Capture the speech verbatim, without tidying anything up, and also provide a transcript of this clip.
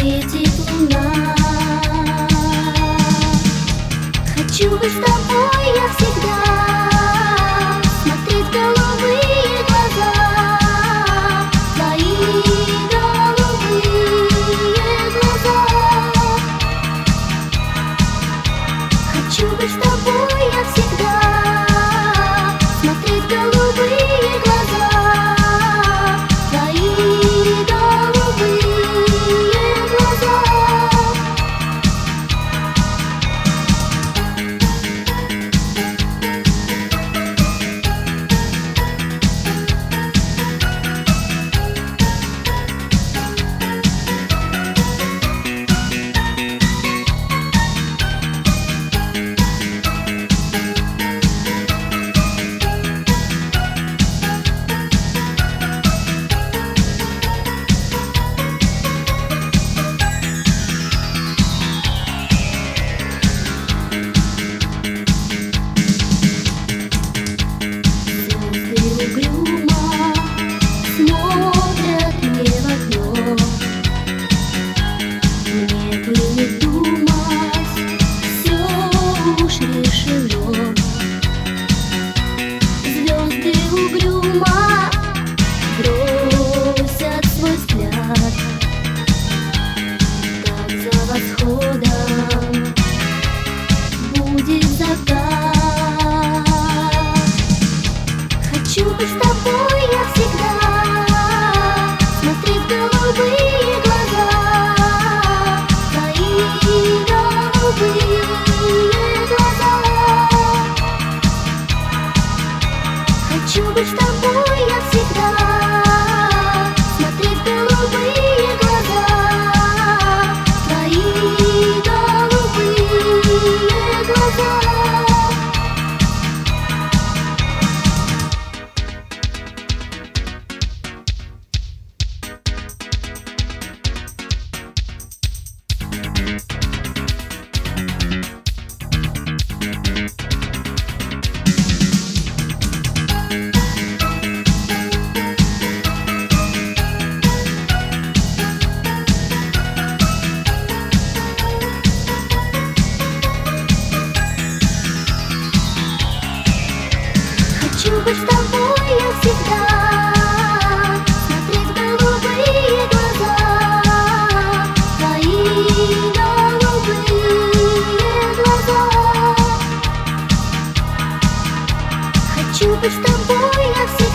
светит луна. Хочу быть с тобой я всегда, смотреть в голубые глаза, твои голубые глаза. Хочу быть с тобой я всегда, смотреть в голубые глаза, твои голубые глаза. Хочу быть с тобой я всегда, смотреть в голубые глаза, твои голубые глаза. Хочу быть с тобой я всегда, смотреть в голубые глаза, твои голубые глаза. Хочу быть с тобой я всегда, смотреть в голубые глаза, твои голубые глаза. Хочу быть с тобой я всегда.